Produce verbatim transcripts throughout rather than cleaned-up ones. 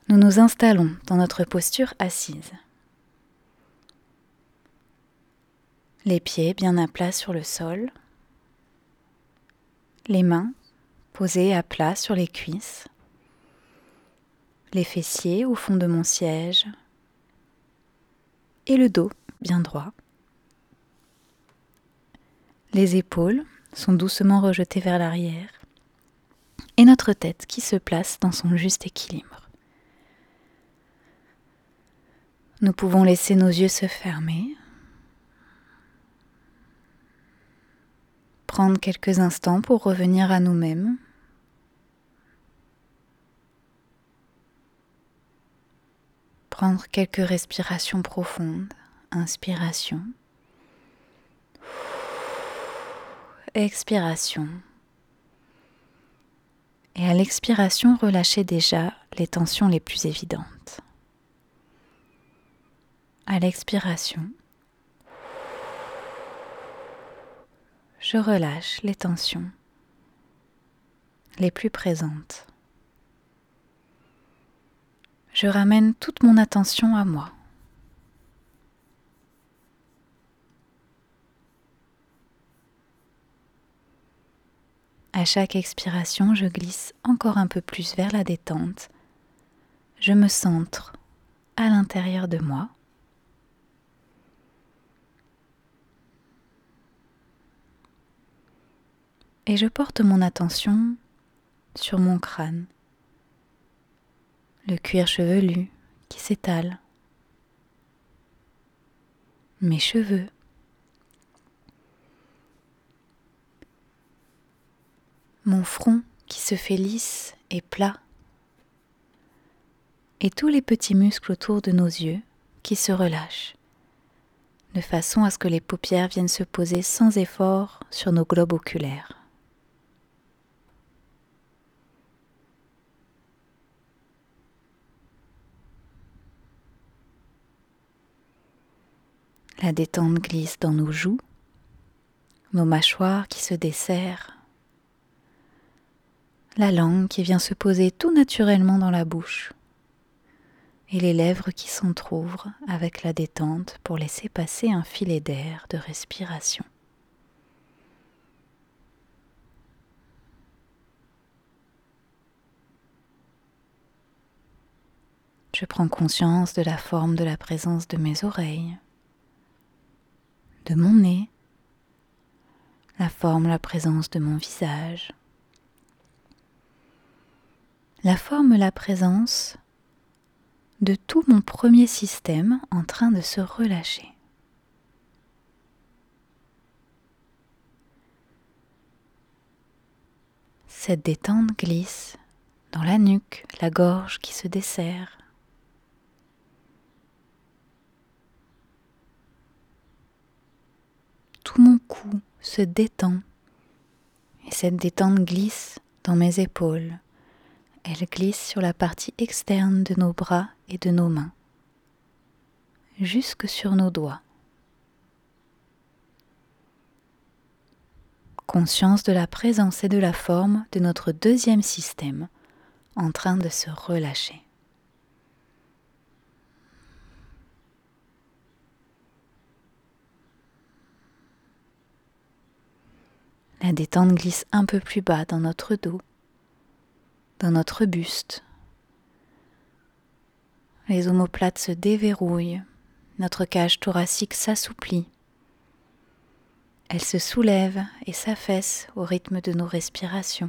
Nous nous installons dans notre posture assise. Les pieds bien à plat sur le sol, les mains posées à plat sur les cuisses, les fessiers au fond de mon siège et le dos bien droit. Les épaules sont doucement rejetées vers l'arrière et notre tête qui se place dans son juste équilibre. Nous pouvons laisser nos yeux se fermer, prendre quelques instants pour revenir à nous-mêmes. Prendre quelques respirations profondes, inspiration, expiration. Et à l'expiration, relâchez déjà les tensions les plus évidentes. À l'expiration, je relâche les tensions les plus présentes. Je ramène toute mon attention à moi. À chaque expiration, je glisse encore un peu plus vers la détente. Je me centre à l'intérieur de moi. Et je porte mon attention sur mon crâne, le cuir chevelu qui s'étale, mes cheveux, mon front qui se fait lisse et plat, et tous les petits muscles autour de nos yeux qui se relâchent, de façon à ce que les paupières viennent se poser sans effort sur nos globes oculaires. La détente glisse dans nos joues, nos mâchoires qui se desserrent, la langue qui vient se poser tout naturellement dans la bouche et les lèvres qui s'entr'ouvrent avec la détente pour laisser passer un filet d'air de respiration. Je prends conscience de la forme de la présence de mes oreilles, de mon nez, la forme, la présence de mon visage, la forme, la présence de tout mon premier système en train de se relâcher. Cette détente glisse dans la nuque, la gorge qui se desserre. Tout mon cou se détend et cette détente glisse dans mes épaules. Elle glisse sur la partie externe de nos bras et de nos mains, jusque sur nos doigts. Conscience de la présence et de la forme de notre deuxième système en train de se relâcher. La détente glisse un peu plus bas dans notre dos, dans notre buste. Les omoplates se déverrouillent, notre cage thoracique s'assouplit. Elle se soulève et s'affaisse au rythme de nos respirations.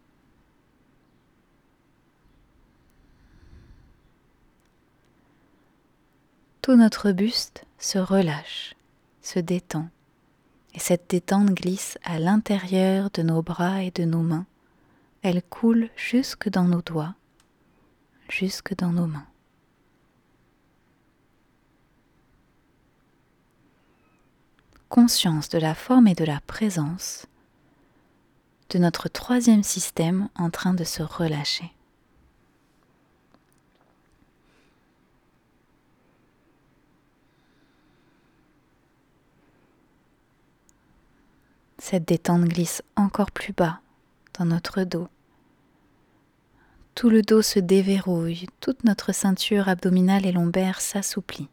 Tout notre buste se relâche, se détend, et cette détente glisse à l'intérieur de nos bras et de nos mains. Elle coule jusque dans nos doigts, jusque dans nos mains. Conscience de la forme et de la présence de notre troisième système en train de se relâcher. Cette détente glisse encore plus bas dans notre dos, Tout le dos se déverrouille, toute notre ceinture abdominale et lombaire s'assouplit.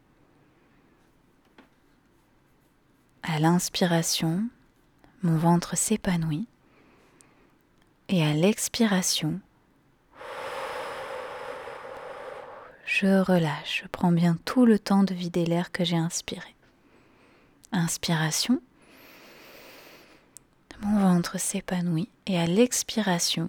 À l'inspiration, mon ventre s'épanouit et à l'expiration, je relâche, je prends bien tout le temps de vider l'air que j'ai inspiré. Inspiration, mon ventre s'épanouit et à l'expiration,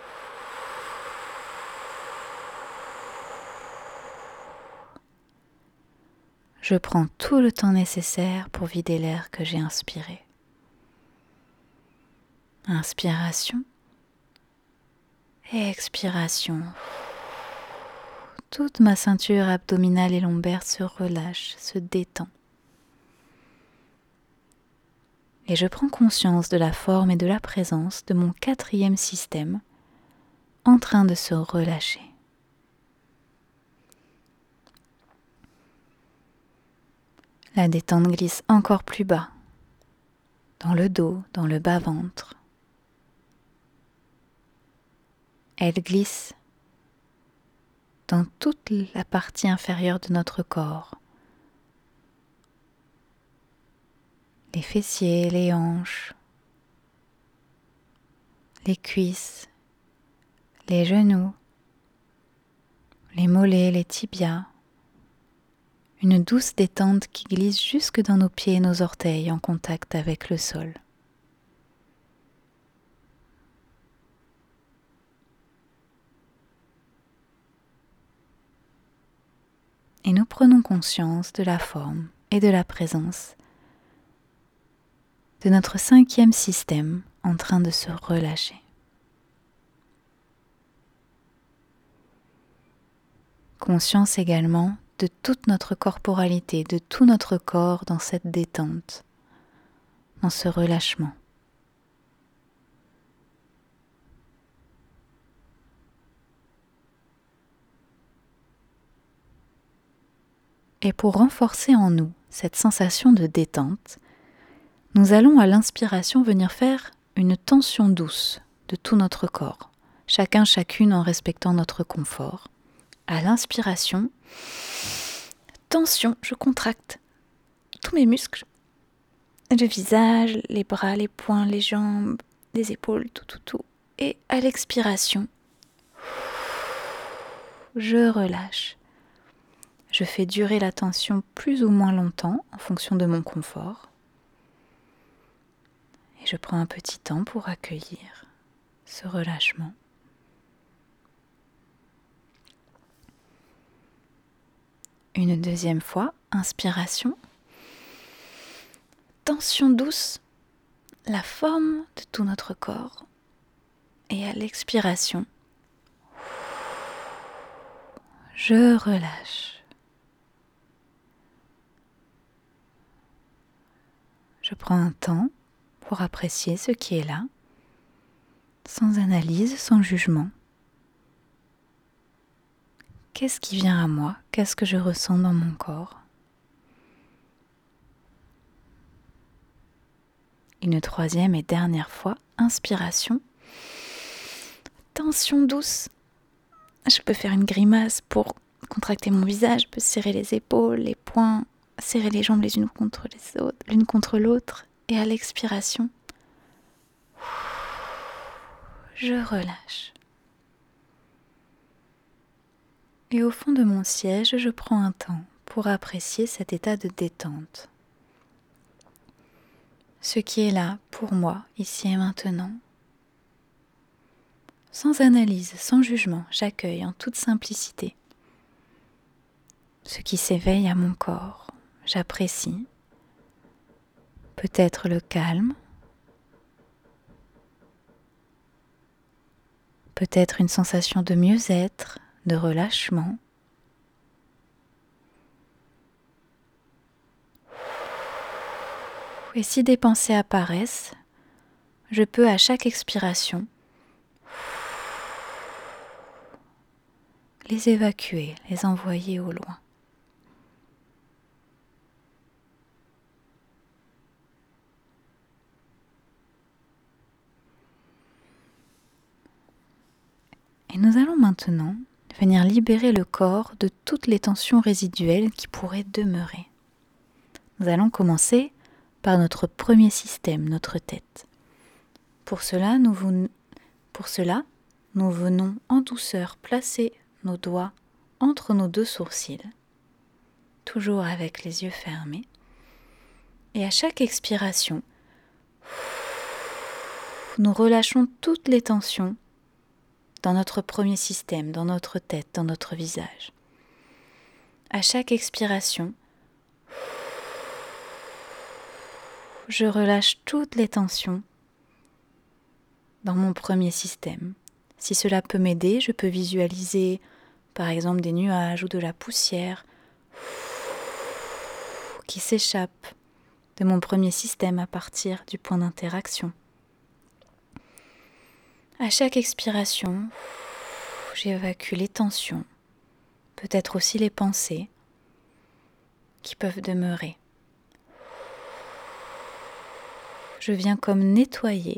je prends tout le temps nécessaire pour vider l'air que j'ai inspiré. Inspiration et expiration. Toute ma ceinture abdominale et lombaire se relâche, se détend. Et je prends conscience de la forme et de la présence de mon quatrième système en train de se relâcher. La détente glisse encore plus bas, dans le dos, dans le bas-ventre. Elle glisse dans toute la partie inférieure de notre corps. Les fessiers, les hanches, les cuisses, les genoux, les mollets, les tibias. Une douce détente qui glisse jusque dans nos pieds et nos orteils en contact avec le sol. Et nous prenons conscience de la forme et de la présence de notre cinquième système en train de se relâcher. Conscience également de toute notre corporalité, de tout notre corps dans cette détente, dans ce relâchement. Et pour renforcer en nous cette sensation de détente, nous allons à l'inspiration venir faire une tension douce de tout notre corps, chacun chacune en respectant notre confort. À l'inspiration, tension, je contracte tous mes muscles, le visage, les bras, les poings, les jambes, les épaules, tout, tout, tout. Et à l'expiration, je relâche. Je fais durer la tension plus ou moins longtemps en fonction de mon confort. Et je prends un petit temps pour accueillir ce relâchement. Une deuxième fois, inspiration. Tension douce, la forme de tout notre corps. Et à l'expiration, je relâche. Je prends un temps pour apprécier ce qui est là, sans analyse, sans jugement. Qu'est-ce qui vient à moi? Qu'est-ce que je ressens dans mon corps? Une troisième et dernière fois, inspiration. Tension douce. Je peux faire une grimace pour contracter mon visage, je peux serrer les épaules, les poings, serrer les jambes les unes contre les autres, l'une contre l'autre. Et à l'expiration, je relâche. Et au fond de mon siège, je prends un temps pour apprécier cet état de détente. Ce qui est là pour moi, ici et maintenant. Sans analyse, sans jugement, j'accueille en toute simplicité ce qui s'éveille à mon corps. J'apprécie peut-être le calme, peut-être une sensation de mieux-être, de relâchement. Et si des pensées apparaissent, je peux à chaque expiration les évacuer, les envoyer au loin. Et nous allons maintenant venir libérer le corps de toutes les tensions résiduelles qui pourraient demeurer. Nous allons commencer par notre premier système, notre tête. Pour cela, nous, vous, pour cela, nous venons en douceur placer nos doigts entre nos deux sourcils, toujours avec les yeux fermés. Et à chaque expiration, nous relâchons toutes les tensions dans notre premier système, dans notre tête, dans notre visage. À chaque expiration, je relâche toutes les tensions dans mon premier système. Si cela peut m'aider, je peux visualiser par exemple des nuages ou de la poussière qui s'échappent de mon premier système à partir du point d'interaction. À chaque expiration, j'évacue les tensions, peut-être aussi les pensées qui peuvent demeurer. Je viens comme nettoyer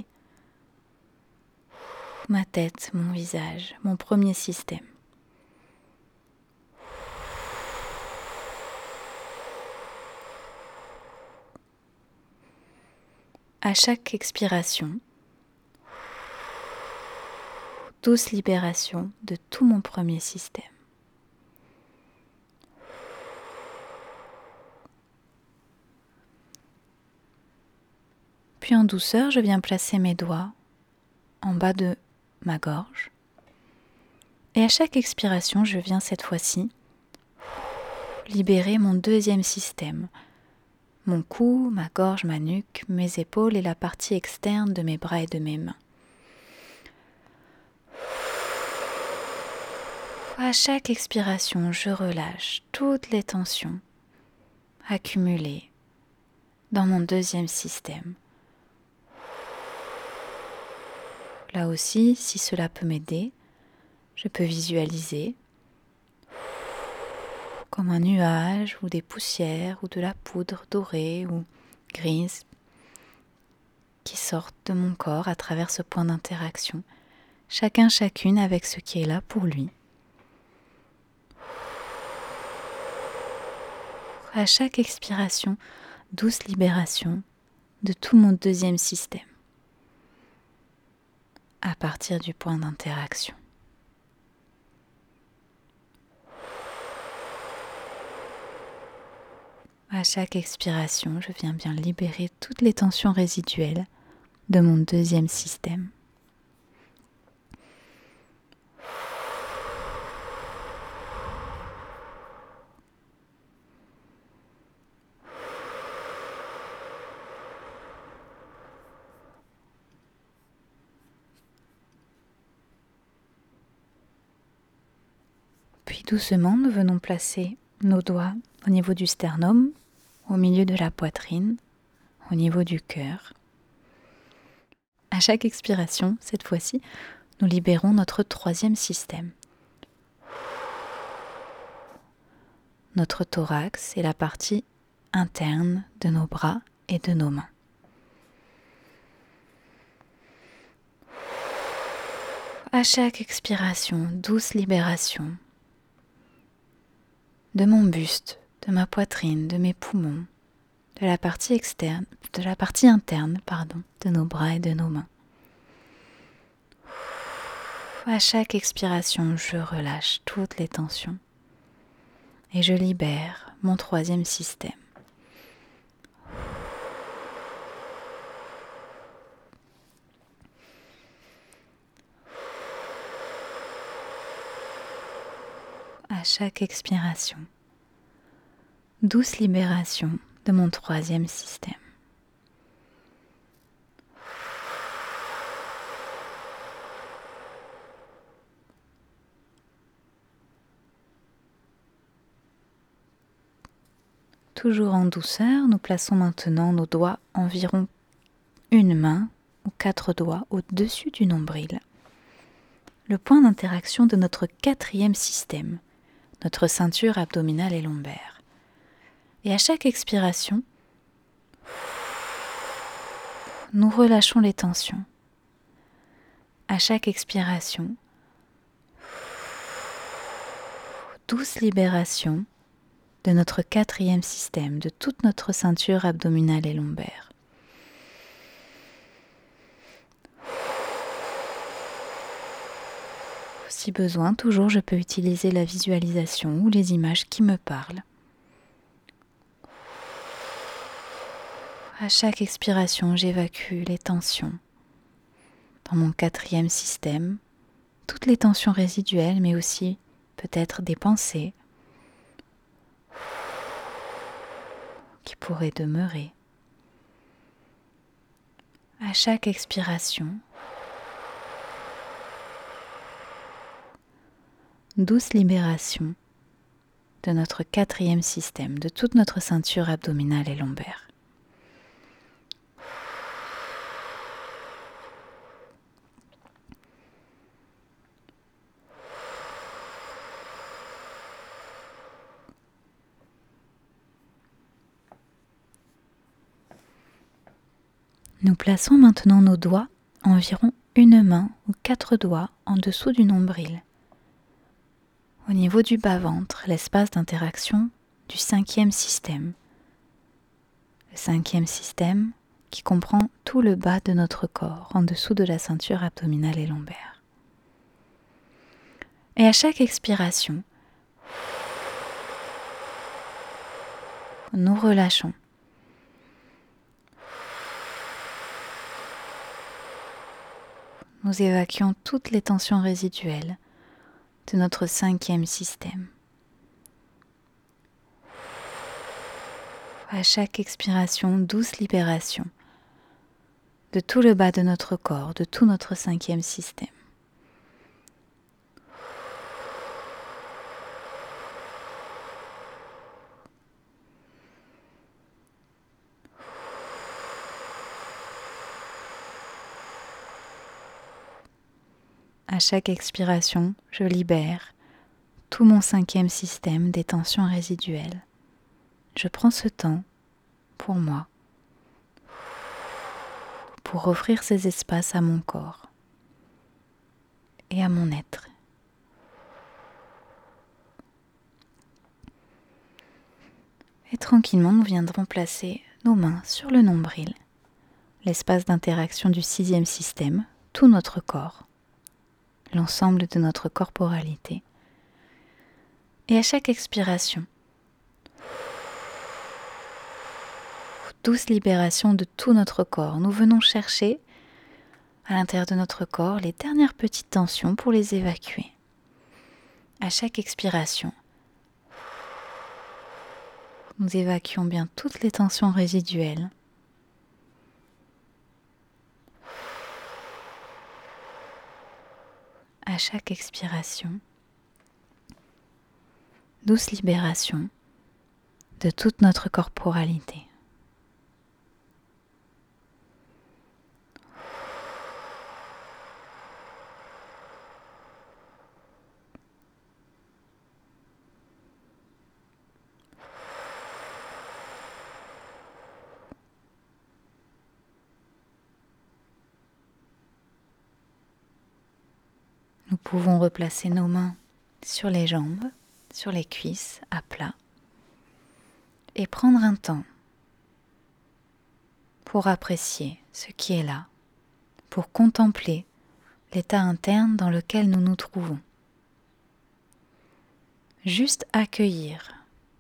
ma tête, mon visage, mon premier système. À chaque expiration, douce libération de tout mon premier système. Puis en douceur, je viens placer mes doigts en bas de ma gorge. Et à chaque expiration, je viens cette fois-ci libérer mon deuxième système. Mon cou, ma gorge, ma nuque, mes épaules et la partie externe de mes bras et de mes mains. À chaque expiration, je relâche toutes les tensions accumulées dans mon deuxième système. Là aussi, si cela peut m'aider, je peux visualiser comme un nuage ou des poussières ou de la poudre dorée ou grise qui sortent de mon corps à travers ce point d'interaction, chacun chacune avec ce qui est là pour lui. À chaque expiration, douce libération de tout mon deuxième système à partir du point d'interaction. À chaque expiration, je viens bien libérer toutes les tensions résiduelles de mon deuxième système. Puis doucement, nous venons placer nos doigts au niveau du sternum, au milieu de la poitrine, au niveau du cœur. À chaque expiration, cette fois-ci, nous libérons notre troisième système. Notre thorax est la partie interne de nos bras et de nos mains. À chaque expiration, douce libération de mon buste, de ma poitrine, de mes poumons, de la partie externe, de la partie interne, pardon, de nos bras et de nos mains. À chaque expiration, je relâche toutes les tensions et je libère mon troisième système. À chaque expiration, douce libération de mon troisième système. Toujours en douceur, nous plaçons maintenant nos doigts environ une main ou quatre doigts au-dessus du nombril. Le point d'interaction de notre quatrième système, notre ceinture abdominale et lombaire. Et à chaque expiration, nous relâchons les tensions. À chaque expiration, douce libération de notre quatrième système, de toute notre ceinture abdominale et lombaire. Si besoin, toujours je peux utiliser la visualisation ou les images qui me parlent. À chaque expiration, j'évacue les tensions. Dans mon quatrième système, toutes les tensions résiduelles, mais aussi peut-être des pensées qui pourraient demeurer. À chaque expiration, douce libération de notre quatrième système, de toute notre ceinture abdominale et lombaire. Nous plaçons maintenant nos doigts, environ une main ou quatre doigts en dessous du nombril, au niveau du bas-ventre, l'espace d'interaction du cinquième système. Le cinquième système qui comprend tout le bas de notre corps, en dessous de la ceinture abdominale et lombaire. Et à chaque expiration, nous relâchons. Nous évacuons toutes les tensions résiduelles de notre cinquième système. À chaque expiration, douce libération de tout le bas de notre corps, de tout notre cinquième système. À chaque expiration, je libère tout mon cinquième système des tensions résiduelles. Je prends ce temps pour moi, pour offrir ces espaces à mon corps et à mon être. Et tranquillement, nous viendrons placer nos mains sur le nombril, l'espace d'interaction du sixième système, tout notre corps, l'ensemble de notre corporalité. Et à chaque expiration, douce libération de tout notre corps. Nous venons chercher à l'intérieur de notre corps les dernières petites tensions pour les évacuer. À chaque expiration, nous évacuons bien toutes les tensions résiduelles. À chaque expiration, douce libération de toute notre corporalité. Nous pouvons replacer nos mains sur les jambes, sur les cuisses, à plat, et prendre un temps pour apprécier ce qui est là, pour contempler l'état interne dans lequel nous nous trouvons. Juste accueillir,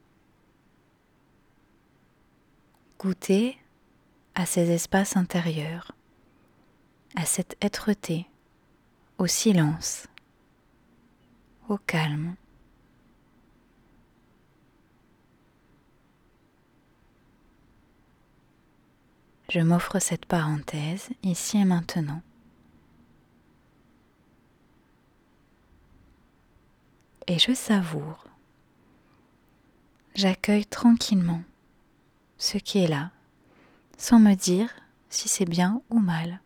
goûter à ces espaces intérieurs, à cette êtreté, au silence, au calme. Je m'offre cette parenthèse ici et maintenant. Et je savoure. J'accueille tranquillement ce qui est là, sans me dire si c'est bien ou mal.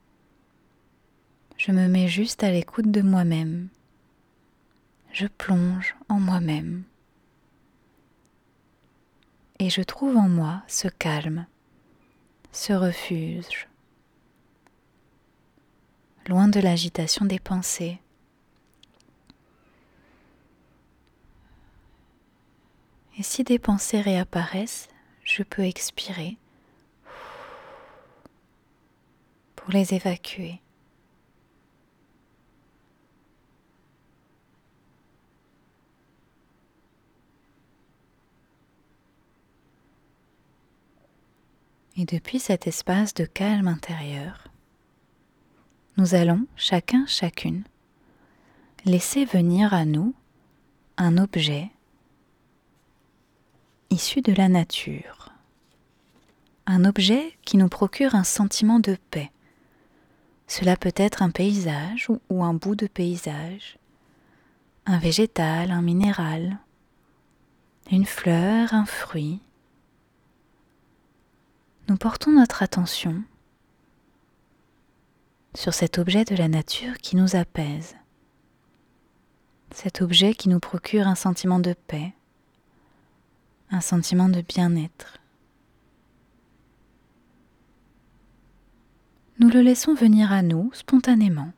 Je me mets juste à l'écoute de moi-même. Je plonge en moi-même. Et je trouve en moi ce calme, ce refuge, loin de l'agitation des pensées, Et si des pensées réapparaissent, je peux expirer pour les évacuer. Et depuis cet espace de calme intérieur, nous allons, chacun, chacune, laisser venir à nous un objet issu de la nature. Un objet qui nous procure un sentiment de paix. Cela peut être un paysage ou, ou un bout de paysage, un végétal, un minéral, une fleur, un fruit. Nous portons notre attention sur cet objet de la nature qui nous apaise, cet objet qui nous procure un sentiment de paix, un sentiment de bien-être. Nous le laissons venir à nous spontanément.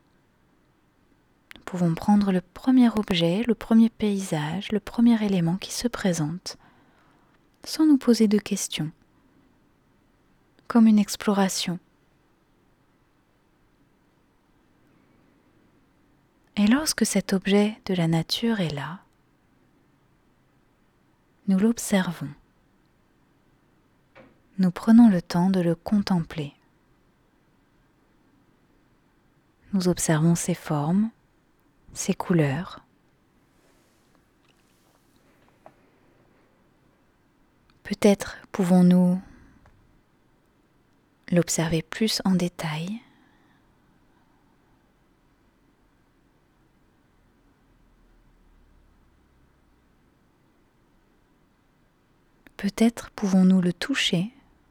Nous pouvons prendre le premier objet, le premier paysage, le premier élément qui se présente, sans nous poser de questions, comme une exploration. Et lorsque cet objet de la nature est là, nous l'observons. Nous prenons le temps de le contempler. Nous observons ses formes, ses couleurs. Peut-être pouvons-nous l'observer plus en détail. Peut-être pouvons-nous le toucher.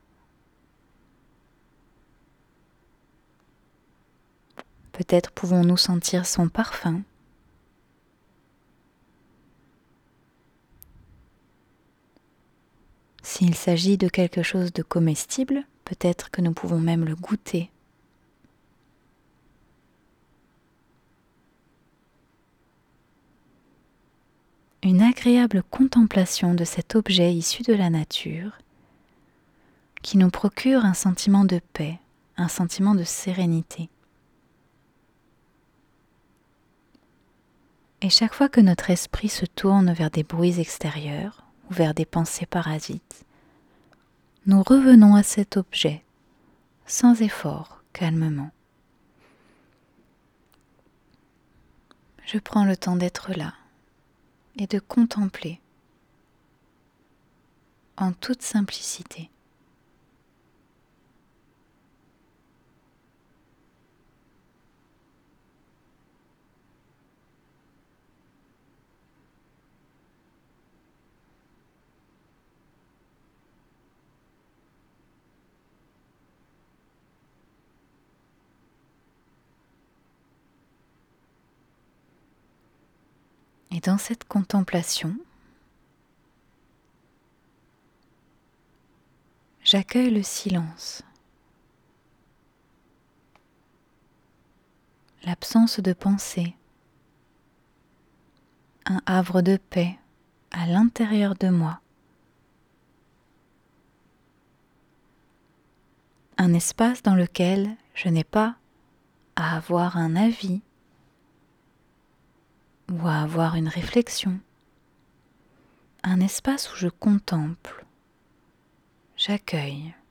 Peut-être pouvons-nous sentir son parfum. S'il s'agit de quelque chose de comestible, peut-être que nous pouvons même le goûter. Une agréable contemplation de cet objet issu de la nature qui nous procure un sentiment de paix, un sentiment de sérénité. Et chaque fois que notre esprit se tourne vers des bruits extérieurs ou vers des pensées parasites, nous revenons à cet objet, sans effort, calmement. Je prends le temps d'être là et de contempler en toute simplicité. Et dans cette contemplation, j'accueille le silence, l'absence de pensée, un havre de paix à l'intérieur de moi, un espace dans lequel je n'ai pas à avoir un avis ou à avoir une réflexion, un espace où je contemple, j'accueille.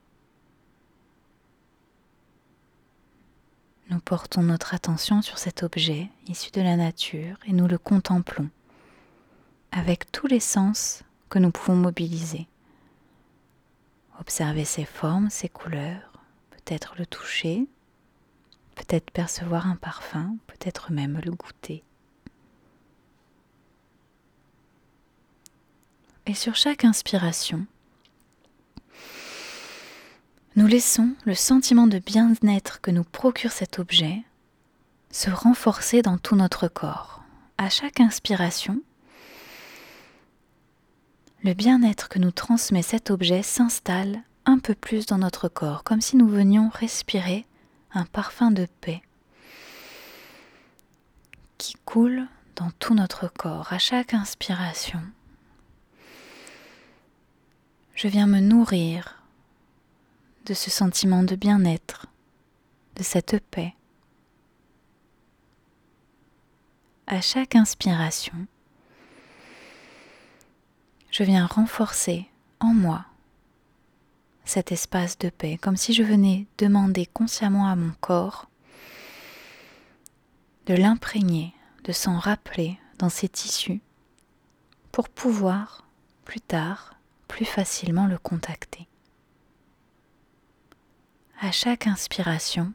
Nous portons notre attention sur cet objet issu de la nature et nous le contemplons avec tous les sens que nous pouvons mobiliser. Observer ses formes, ses couleurs, peut-être le toucher, peut-être percevoir un parfum, peut-être même le goûter. Et sur chaque inspiration, nous laissons le sentiment de bien-être que nous procure cet objet se renforcer dans tout notre corps. À chaque inspiration, le bien-être que nous transmet cet objet s'installe un peu plus dans notre corps, comme si nous venions respirer un parfum de paix qui coule dans tout notre corps. À chaque inspiration, je viens me nourrir de ce sentiment de bien-être, de cette paix. À chaque inspiration, je viens renforcer en moi cet espace de paix, comme si je venais demander consciemment à mon corps de l'imprégner, de s'en rappeler dans ses tissus pour pouvoir, plus tard, plus facilement le contacter. À chaque inspiration,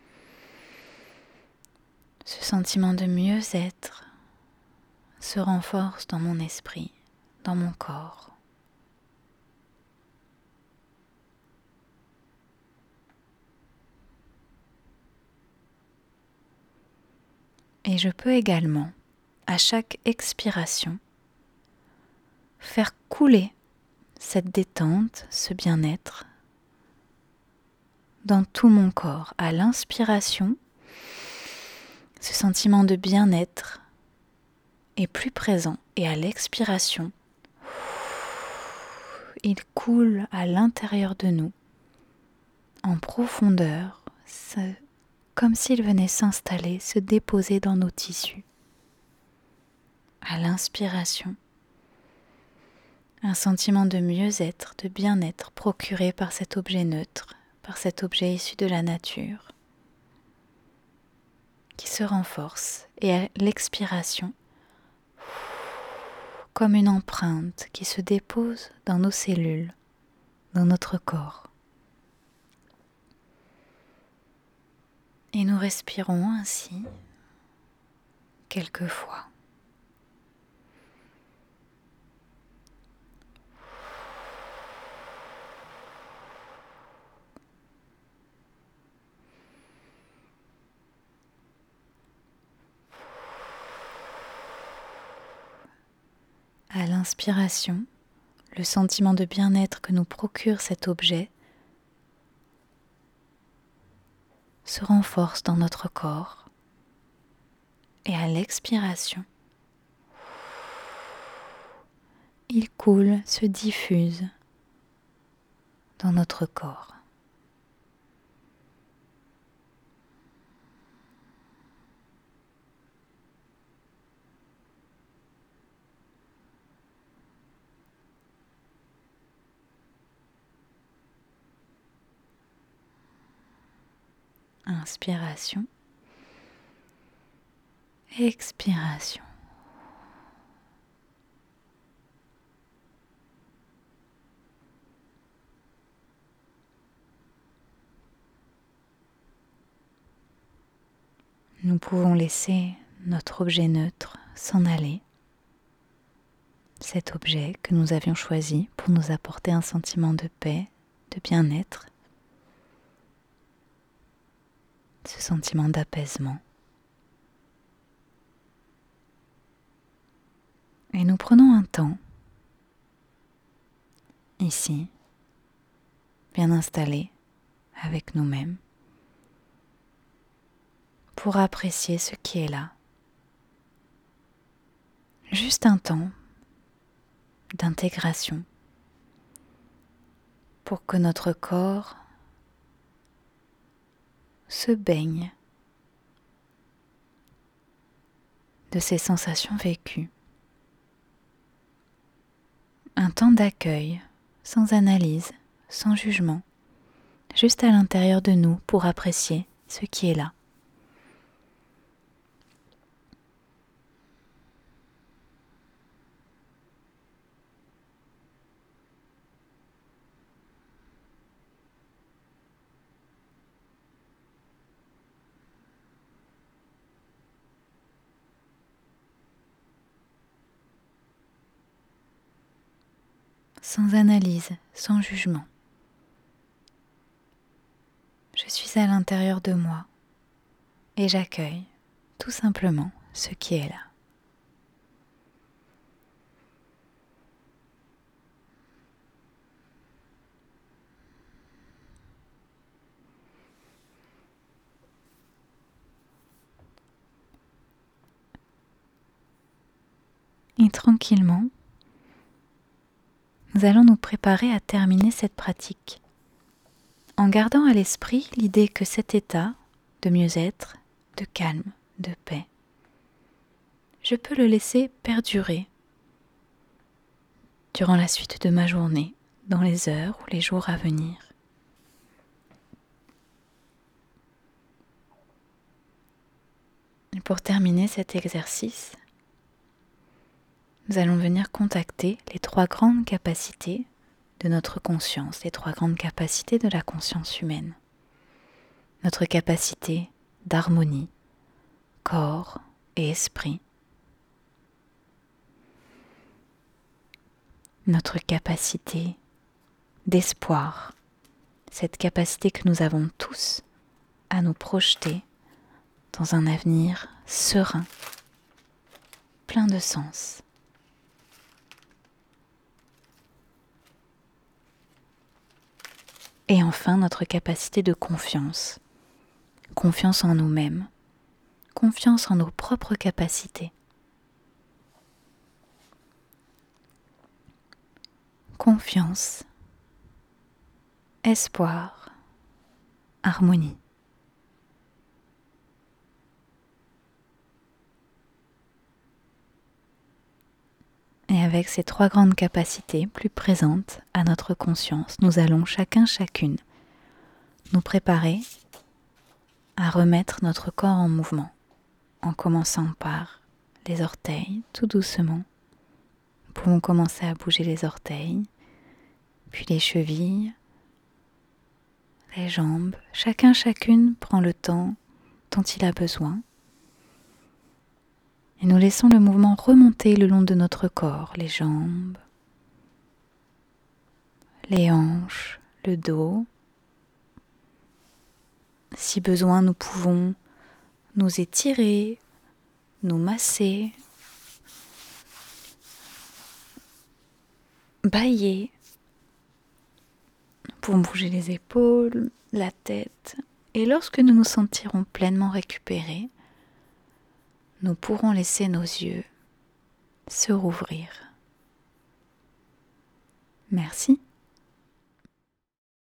ce sentiment de mieux-être se renforce dans mon esprit, dans mon corps. Et je peux également, à chaque expiration, faire couler cette détente, ce bien-être dans tout mon corps. À l'inspiration, ce sentiment de bien-être est plus présent et à l'expiration, il coule à l'intérieur de nous, en profondeur, comme s'il venait s'installer, se déposer dans nos tissus. À l'inspiration, un sentiment de mieux-être, de bien-être procuré par cet objet neutre, par cet objet issu de la nature, qui se renforce. Et à l'expiration, comme une empreinte qui se dépose dans nos cellules, dans notre corps. Et nous respirons ainsi quelques fois. À l'inspiration, le sentiment de bien-être que nous procure cet objet se renforce dans notre corps. Et à l'expiration, il coule, se diffuse dans notre corps. Inspiration, expiration. Nous pouvons laisser notre objet neutre s'en aller, cet objet que nous avions choisi pour nous apporter un sentiment de paix, de bien-être, ce sentiment d'apaisement. Et nous prenons un temps, ici, bien installé avec nous-mêmes, pour apprécier ce qui est là. Juste un temps d'intégration pour que notre corps se baigne de ces sensations vécues. Un temps d'accueil, sans analyse, sans jugement, juste à l'intérieur de nous pour apprécier ce qui est là. Sans analyse, sans jugement. Je suis à l'intérieur de moi et j'accueille tout simplement ce qui est là. Et tranquillement, nous allons nous préparer à terminer cette pratique en gardant à l'esprit l'idée que cet état de mieux-être, de calme, de paix, je peux le laisser perdurer durant la suite de ma journée, dans les heures ou les jours à venir. Et pour terminer cet exercice, nous allons venir contacter les trois grandes capacités de notre conscience, les trois grandes capacités de la conscience humaine. Notre capacité d'harmonie, corps et esprit. Notre capacité d'espoir, cette capacité que nous avons tous à nous projeter dans un avenir serein, plein de sens. Et enfin, notre capacité de confiance, confiance en nous-mêmes, confiance en nos propres capacités. Confiance, espoir, harmonie. Et avec ces trois grandes capacités plus présentes à notre conscience, nous allons chacun chacune nous préparer à remettre notre corps en mouvement, en commençant par les orteils, tout doucement. Nous pouvons commencer à bouger les orteils, puis les chevilles, les jambes. Chacun chacune prend le temps dont il a besoin. Et nous laissons le mouvement remonter le long de notre corps, les jambes, les hanches, le dos. Si besoin, nous pouvons nous étirer, nous masser, bâiller. Nous pouvons bouger les épaules, la tête. Et lorsque nous nous sentirons pleinement récupérés, nous pourrons laisser nos yeux se rouvrir. Merci.